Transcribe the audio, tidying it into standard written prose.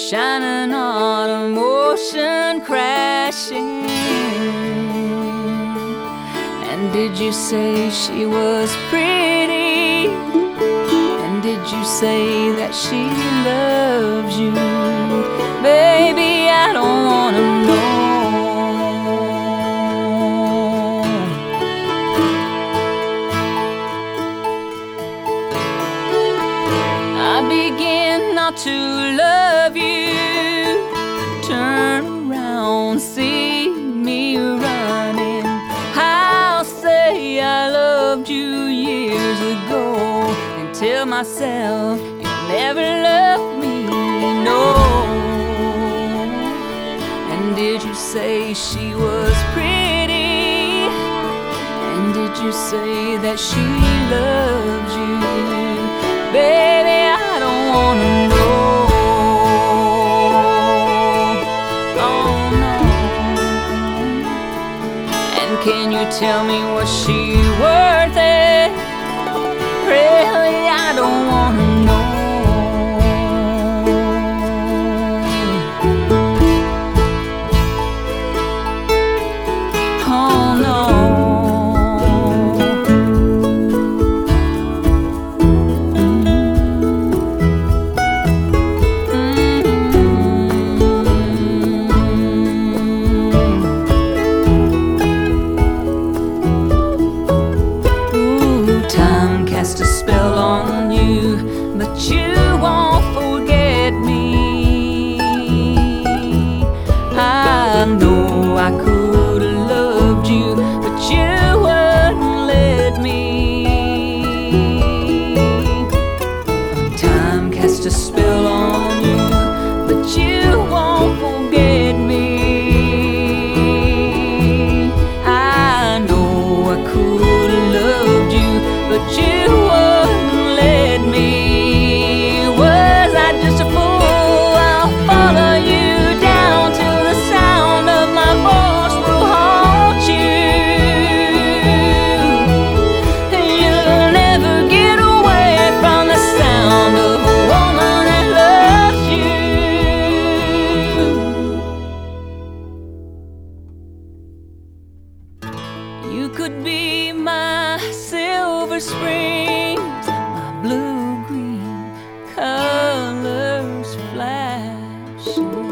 shining on an ocean crashing. And did you say she was pretty? And did you say that she loves you? Baby, I don't wanna know. I begin not to love you. Turn around, see me running. I'll say I loved you years ago and tell myself you'll never love me, no. And did you say she was pretty? And did you say that she loves you? Baby, I don't wanna know. Oh no. And can you tell me was she worth it? Really, I don't wanna know. Oh no. Cast a spell on you, but you won't forget me. I know I could have loved you, but you wouldn't let me. Time cast a spell on you, but you won't forget me. I know I could have loved you, but you wouldn't let me. Was I just a fool? I'll follow you down till the sound of my voice will haunt you. You'll never get away from the sound of a woman that loves you. You could be my silver springs, my blue-green colors flashing.